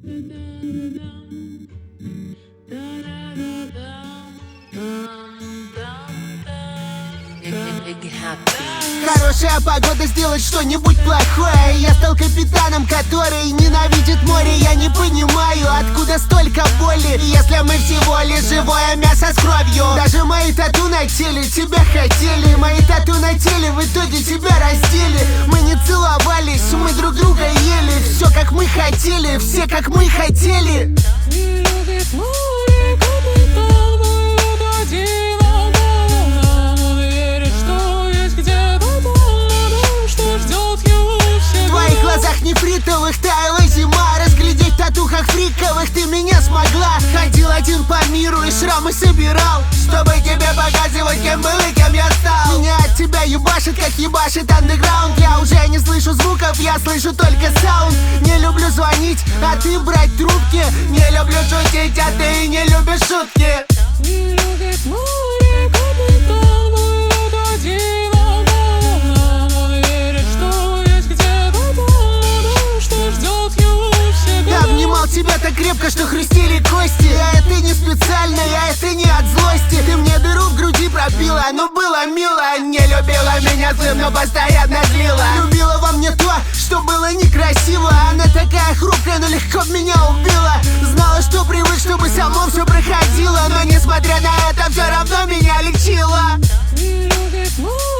Хорошая погода сделать что-нибудь плохое. Я стал капитаном, который ненавидит море. Я не понимаю, откуда столько боли, если мы всего лишь живое мясо с кровью. Даже мои тату на теле тебя хотели. Мои тату на теле в итоге тебя раздели. Мы не целовались, мы друг друга ели. Все как мы хотели, все как мы хотели. Не любит море, капитан будет один. Он верит, что есть где-то там, что ждет его всегда. В твоих глазах нефритовых таяла зима. Разглядеть в татухах фриковых ты меня смогла. Ходил один по миру и шрамы собирал, чтобы тебе показывать, кем был и кем я стал. Меня от тебя ебашит, как ебашит андеграунд. Я уже не слышу звуков, я слышу только саунд. Не люблю звонить, а ты брать трубки. Не люблю шутить, а ты не любишь шутки. Не любит море, капитан будет один. Он верит, что есть где-то там, что ждет его всегда. Я обнимал тебя так крепко, что хрустели кости. Я это не специально, я это не от злости. Ты мне дыру в груди пробила, но было мило. Не любила меня злым, но постоянно злила. Любила во мне то, что было некрасиво. Она такая хрупкая, но легко меня убила. Знала, что привык, чтобы само все проходило, но несмотря на это, все равно меня лечила. Не любит море.